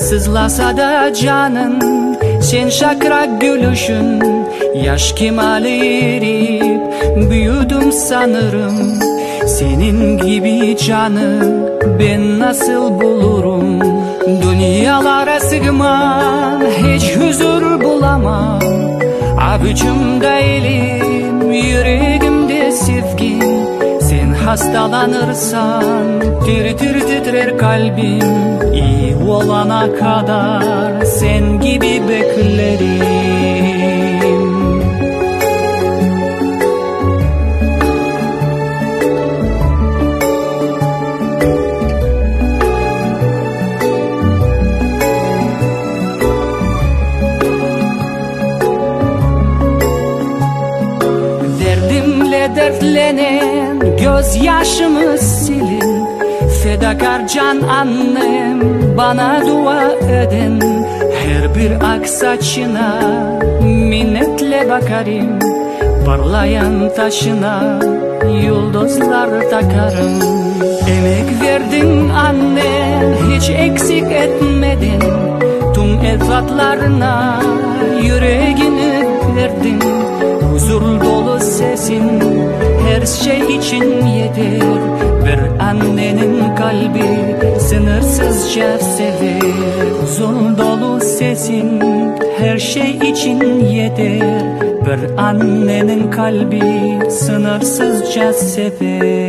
Sızlasa da canın, sen şakrak gülüşün, yaş kemale erip büyüdüm sanırım. Senin gibi canı ben nasıl bulurum? Dünyalara sığmam, hiç huzur bulamam. Avucumda elim, yüreğimde sevgin. Sen hastalanırsan tir tir titrer kalbim. İyi olana kadar sen gibi beklerim. Dertlenen gözyaşımı silin. Fedakar can annem bana dua edin. Her bir ak saçına minnetle bakarım. Parlayan taşına yıldızlar takarım. Emek verdin anne, hiç eksik etmedin. Tüm evlatlarına yüreğini verdin. Huzur dolu sesin her şey için yeter. Bir annenin kalbi sınırsızca sever. Huzur dolu sesin her şey için yeter. Bir annenin kalbi sınırsızca sever.